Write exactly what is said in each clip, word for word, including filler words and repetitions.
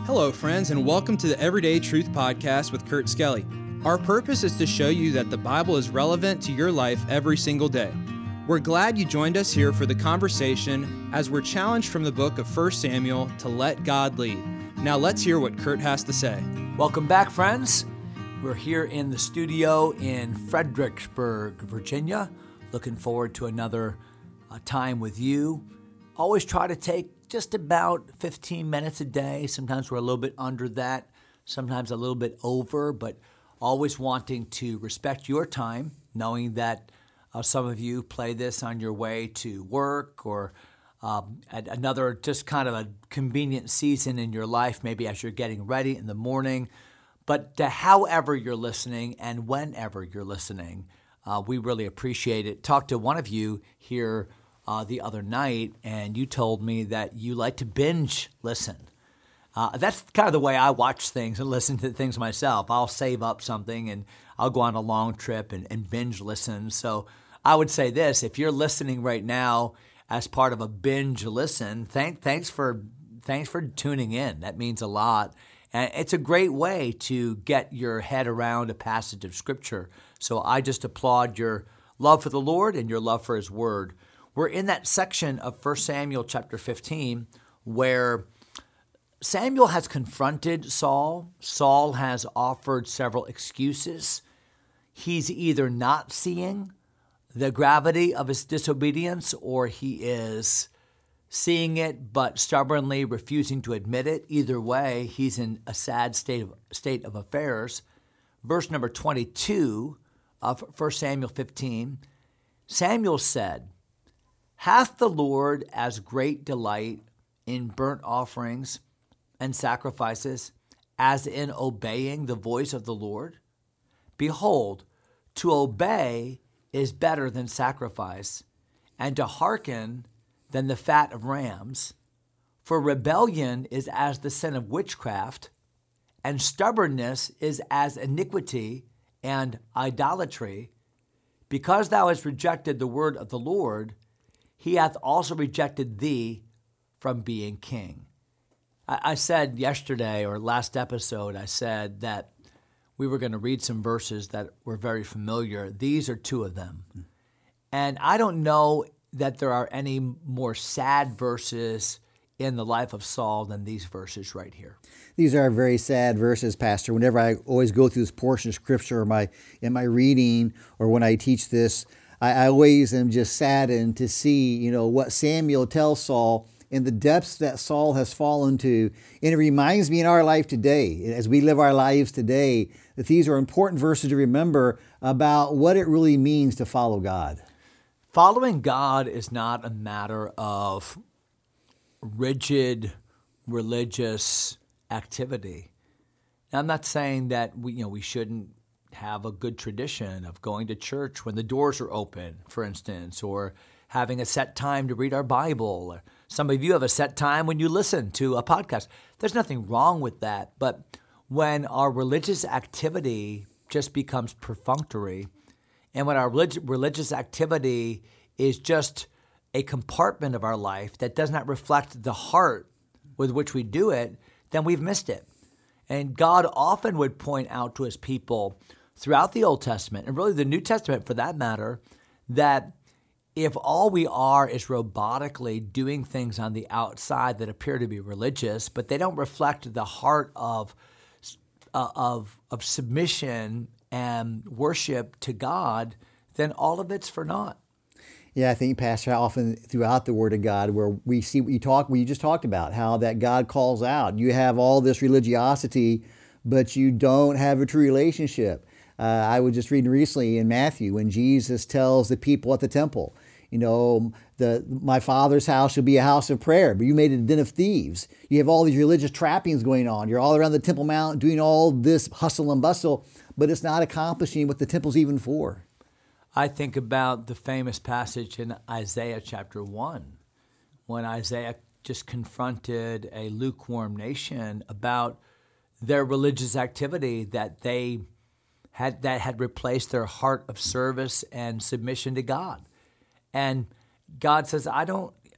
Hello, friends, and welcome to the Everyday Truth Podcast with Kurt Skelly. Our purpose is to show you that the Bible is relevant to your life every single day. We're glad you joined us here for the conversation as we're challenged from the book of First Samuel to let God lead. Now let's hear what Kurt has to say. Welcome back, friends. We're here in the studio in Fredericksburg, Virginia. Looking forward to another uh, time with you. Always try to take just about fifteen minutes a day. Sometimes we're a little bit under that, sometimes a little bit over, but always wanting to respect your time, knowing that uh, some of you play this on your way to work or um, at another just kind of a convenient season in your life, maybe as you're getting ready in the morning. But to however you're listening and whenever you're listening, uh, we really appreciate it. Talked to one of you here Uh, the other night, and you told me that you like to binge listen. Uh, that's kind of the way I watch things and listen to things myself. I'll save up something and I'll go on a long trip and, and binge listen. So I would say this: if you're listening right now as part of a binge listen, thank, thanks for thanks for tuning in. That means a lot. And it's a great way to get your head around a passage of Scripture. So I just applaud your love for the Lord and your love for His Word. We're in that section of First Samuel chapter fifteen where Samuel has confronted Saul. Saul has offered several excuses. He's either not seeing the gravity of his disobedience or he is seeing it but stubbornly refusing to admit it. Either way, he's in a sad state of, state of affairs. Verse number twenty-two of First Samuel fifteen, Samuel said, "Hath the Lord as great delight in burnt offerings and sacrifices as in obeying the voice of the Lord? Behold, to obey is better than sacrifice, and to hearken than the fat of rams. For rebellion is as the sin of witchcraft, and stubbornness is as iniquity and idolatry. Because thou hast rejected the word of the Lord, He hath also rejected thee from being king." I, I said yesterday or last episode, I said that we were going to read some verses that were very familiar. These are two of them. And I don't know that there are any more sad verses in the life of Saul than these verses right here. These are very sad verses, Pastor. Whenever I always go through this portion of Scripture or my, in my reading or when I teach this, I, I always am just saddened to see, you know, what Samuel tells Saul in the depths that Saul has fallen to. And it reminds me in our life today, as we live our lives today, that these are important verses to remember about what it really means to follow God. Following God is not a matter of rigid religious activity. Now, I'm not saying that we, you know, we shouldn't have a good tradition of going to church when the doors are open, for instance, or having a set time to read our Bible. Or some of you have a set time when you listen to a podcast. There's nothing wrong with that. But when our religious activity just becomes perfunctory, and when our relig- religious activity is just a compartment of our life that does not reflect the heart with which we do it, then we've missed it. And God often would point out to His people throughout the Old Testament, and really the New Testament for that matter, that if all we are is robotically doing things on the outside that appear to be religious, but they don't reflect the heart of uh, of of submission and worship to God, then all of it's for naught. Yeah, I think, Pastor, often throughout the Word of God, where we see what you talk, what you just talked about, how that God calls out. You have all this religiosity, but you don't have a true relationship. Uh, I was just reading recently in Matthew when Jesus tells the people at the temple, you know, the my Father's house shall be a house of prayer, but you made it a den of thieves. You have all these religious trappings going on. You're all around the Temple Mount doing all this hustle and bustle, but it's not accomplishing what the temple's even for. I think about the famous passage in Isaiah chapter one, when Isaiah just confronted a lukewarm nation about their religious activity that they had that had replaced their heart of service and submission to God. And God says, I don't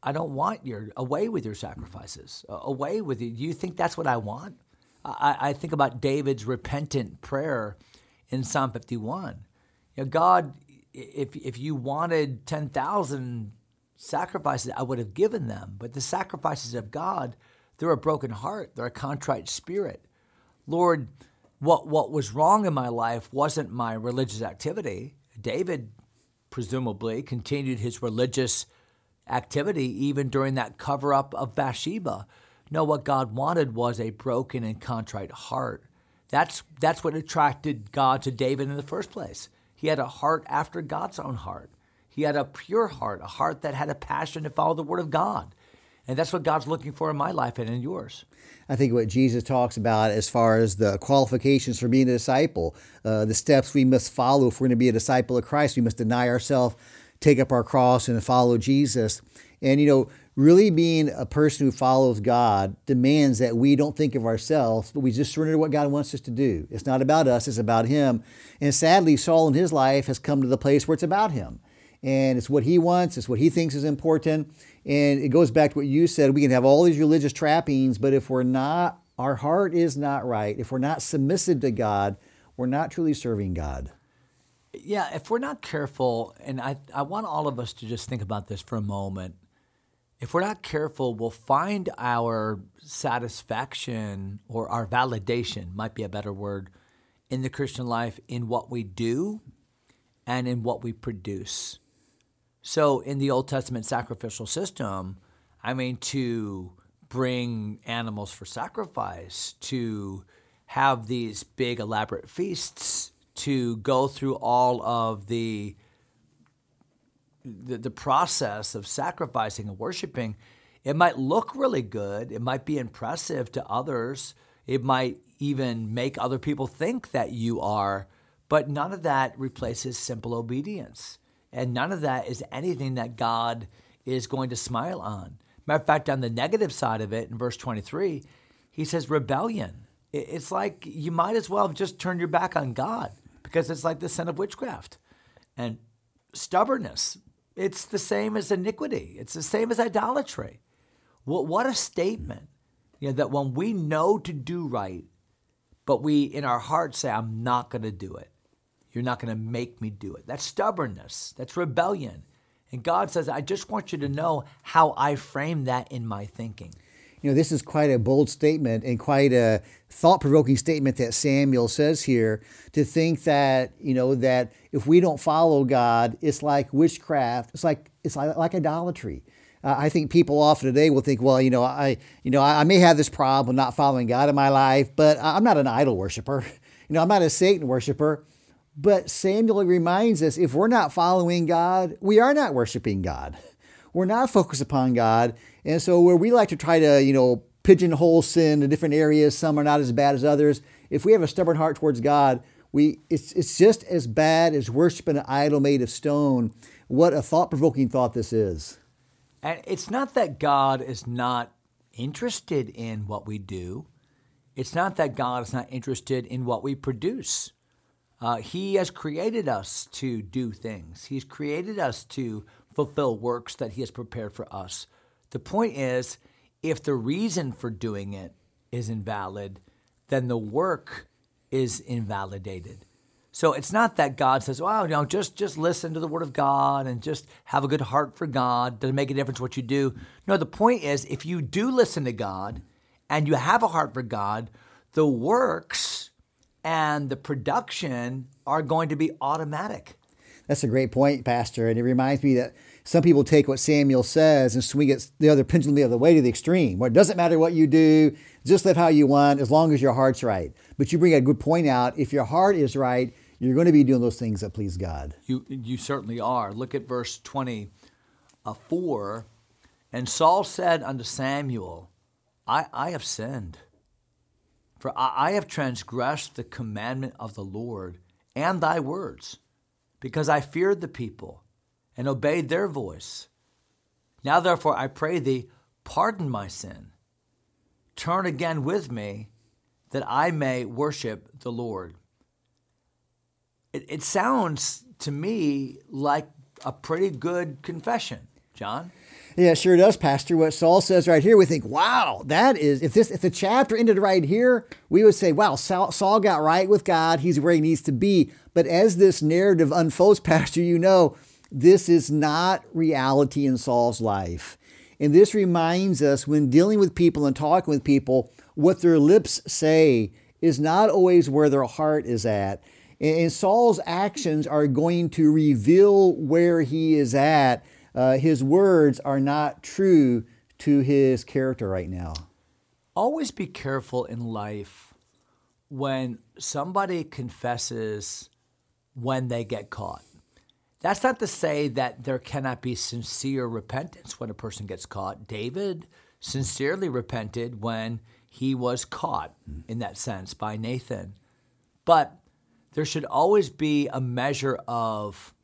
I don't want your, away with your sacrifices, uh, away with you. Do you think that's what I want? I, I think about David's repentant prayer in Psalm fifty-one. You know, God, if if you wanted ten thousand sacrifices, I would have given them. But the sacrifices of God, they're a broken heart. They're a contrite spirit. Lord, what what was wrong in my life wasn't my religious activity. David presumably continued his religious activity even during that cover-up of Bathsheba. No, what God wanted was a broken and contrite heart. That's that's what attracted God to David in the first place. He had a heart after God's own heart. He had a pure heart, a heart that had a passion to follow the Word of God. And that's what God's looking for in my life and in yours. I think what Jesus talks about as far as the qualifications for being a disciple, uh, the steps we must follow if we're going to be a disciple of Christ, we must deny ourselves, take up our cross, and follow Jesus. And, you know, really being a person who follows God demands that we don't think of ourselves, but we just surrender to what God wants us to do. It's not about us, it's about Him. And sadly, Saul in his life has come to the place where it's about him. And it's what he wants, it's what he thinks is important. And it goes back to what you said, we can have all these religious trappings, but if we're not, our heart is not right, if we're not submissive to God, we're not truly serving God. Yeah, if we're not careful, and I, I want all of us to just think about this for a moment. If we're not careful, we'll find our satisfaction or our validation, might be a better word, in the Christian life in what we do and in what we produce. So in the Old Testament sacrificial system, I mean, to bring animals for sacrifice, to have these big elaborate feasts, to go through all of the The, the process of sacrificing and worshiping, it might look really good. It might be impressive to others. It might even make other people think that you are, but none of that replaces simple obedience. And none of that is anything that God is going to smile on. Matter of fact, on the negative side of it, in verse twenty-three, he says rebellion. It's like you might as well have just turned your back on God because it's like the sin of witchcraft. And stubbornness, it's the same as iniquity. It's the same as idolatry. What, what a statement, you know, that when we know to do right, but we in our hearts say, I'm not going to do it. You're not going to make me do it. That's stubbornness. That's rebellion. And God says, I just want you to know how I frame that in my thinking. You know, this is quite a bold statement and quite a thought-provoking statement that Samuel says here, to think that, you know, that if we don't follow God, it's like witchcraft. It's like it's like, like idolatry. Uh, I think people often today will think, well, you know, I, you know, I, I may have this problem not following God in my life, but I'm not an idol worshiper. You know, I'm not a Satan worshiper. But Samuel reminds us, if we're not following God, we are not worshiping God. We're not focused upon God. And so where we like to try to, you know, pigeonhole sin to different areas, some are not as bad as others. If we have a stubborn heart towards God, we it's it's just as bad as worshiping an idol made of stone. What a thought-provoking thought this is. And it's not that God is not interested in what we do. It's not that God is not interested in what we produce. Uh, he has created us to do things. He's created us to fulfill works that He has prepared for us. The point is, if the reason for doing it is invalid, then the work is invalidated. So it's not that God says, well, you know, just, just listen to the Word of God and just have a good heart for God. Doesn't make a difference what you do. No, the point is, if you do listen to God and you have a heart for God, the works and the production are going to be automatic. That's a great point, Pastor. And it reminds me that some people take what Samuel says and swing it the other pendulum the other way to the extreme, where it doesn't matter what you do, just live how you want as long as your heart's right. But you bring a good point out. If your heart is right, you're going to be doing those things that please God. You you certainly are. Look at verse twenty-four. And Saul said unto Samuel, I, I have sinned, for I, I have transgressed the commandment of the Lord and thy words, because I feared the people and obeyed their voice. Now therefore I pray thee, pardon my sin. Turn again with me, that I may worship the Lord. It, it sounds to me like a pretty good confession, John. Yeah, it sure does, Pastor. What Saul says right here, we think, wow, that is, if this, if the chapter ended right here, we would say, wow, Saul, Saul got right with God. He's where he needs to be. But as this narrative unfolds, Pastor, you know, this is not reality in Saul's life. And this reminds us when dealing with people and talking with people, what their lips say is not always where their heart is at. And Saul's actions are going to reveal where he is at. Uh, his words are not true to his character right now. Always be careful in life when somebody confesses when they get caught. That's not to say that there cannot be sincere repentance when a person gets caught. David sincerely repented when he was caught, in that sense, by Nathan. But there should always be a measure of,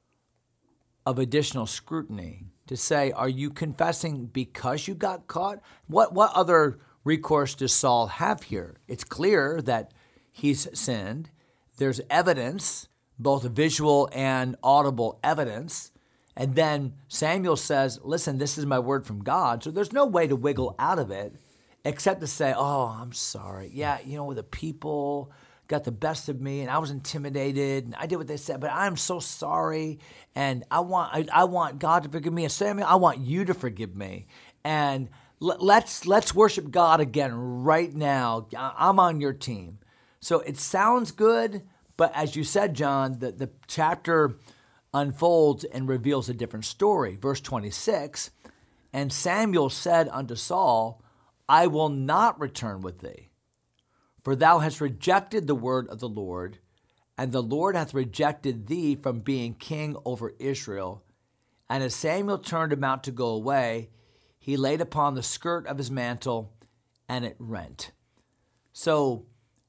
of additional scrutiny to say, are you confessing because you got caught? What, what other recourse does Saul have here? It's clear that he's sinned. There's evidence, both visual and audible evidence. And then Samuel says, listen, this is my word from God. So there's no way to wiggle out of it except to say, oh, I'm sorry. Yeah, you know, the people got the best of me and I was intimidated and I did what they said, but I'm so sorry. And I want I, I want God to forgive me. And Samuel, I want you to forgive me. And l- let's let's worship God again right now. I- I'm on your team. So it sounds good, but as you said, John, the, the chapter unfolds and reveals a different story. Verse twenty-six, and Samuel said unto Saul, I will not return with thee, for thou hast rejected the word of the Lord, and the Lord hath rejected thee from being king over Israel. And as Samuel turned about to go away, he laid upon the skirt of his mantle, and it rent. So,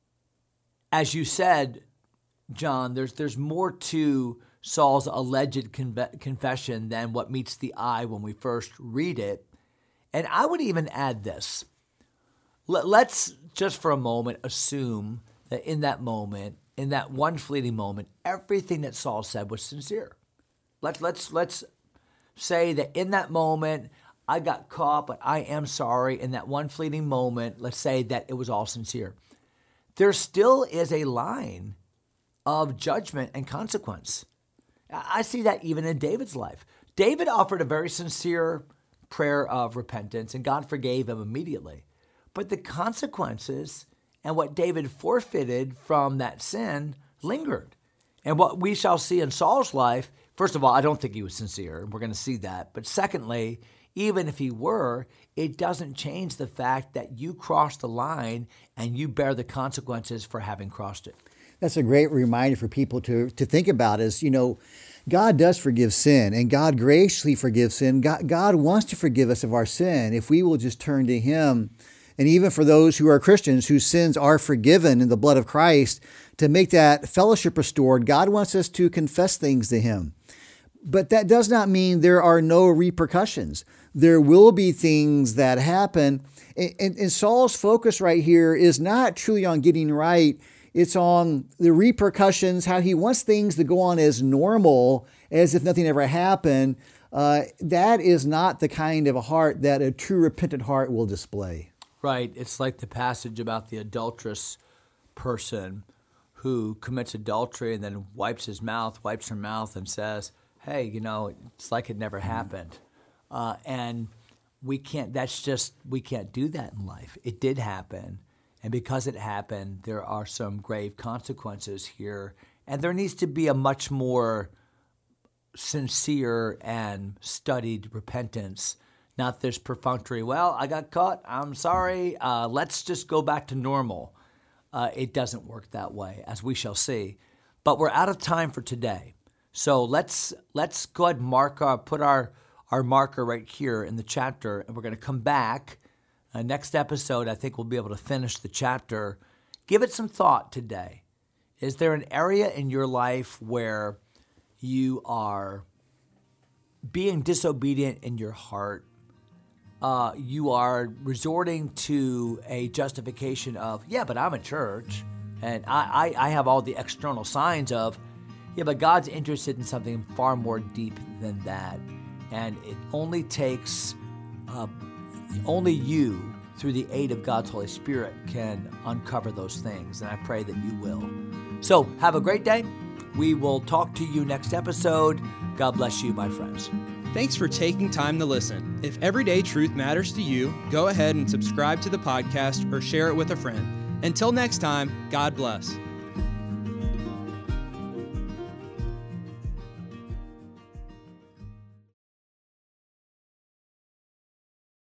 as you said, John, there's there's more to Saul's alleged con- confession than what meets the eye when we first read it. And I would even add this. Let, let's just for a moment assume that in that moment, in that one fleeting moment, everything that Saul said was sincere. Let, let's, let's say that in that moment, I got caught, but I am sorry. In that one fleeting moment, let's say that it was all sincere. There still is a line of judgment and consequence. I see that even in David's life. David offered a very sincere prayer of repentance, and God forgave him immediately. But the consequences and what David forfeited from that sin lingered. And what we shall see in Saul's life, first of all, I don't think he was sincere. We're going to see that. But secondly, even if he were, it doesn't change the fact that you crossed the line and you bear the consequences for having crossed it. That's a great reminder for people to, to think about is, you know, God does forgive sin and God graciously forgives sin. God, God wants to forgive us of our sin if we will just turn to Him. And even for those who are Christians whose sins are forgiven in the blood of Christ, to make that fellowship restored, God wants us to confess things to Him. But that does not mean there are no repercussions. There will be things that happen. And, and, and Saul's focus right here is not truly on getting right. It's on the repercussions, how he wants things to go on as normal, as if nothing ever happened. Uh, that is not the kind of a heart that a true repentant heart will display. Right. It's like the passage about the adulterous person who commits adultery and then wipes his mouth, wipes her mouth and says, hey, you know, it's like it never happened. Uh, and we can't, that's just, we can't do that in life. It did happen. And because it happened, there are some grave consequences here. And there needs to be a much more sincere and studied repentance, not this perfunctory, well, I got caught, I'm sorry, uh, let's just go back to normal. Uh, it doesn't work that way, as we shall see. But we're out of time for today. So let's let's go ahead and mark our, put our, our marker right here in the chapter, and we're going to come back. Uh, next episode, I think we'll be able to finish the chapter. Give it some thought today. Is there an area in your life where you are being disobedient in your heart? Uh, you are resorting to a justification of, yeah, but I'm a church, and I, I, I have all the external signs of, yeah, but God's interested in something far more deep than that. And it only takes, uh, only you, through the aid of God's Holy Spirit, can uncover those things. And I pray that you will. So have a great day. We will talk to you next episode. God bless you, my friends. Thanks for taking time to listen. If everyday truth matters to you, go ahead and subscribe to the podcast or share it with a friend. Until next time, God bless.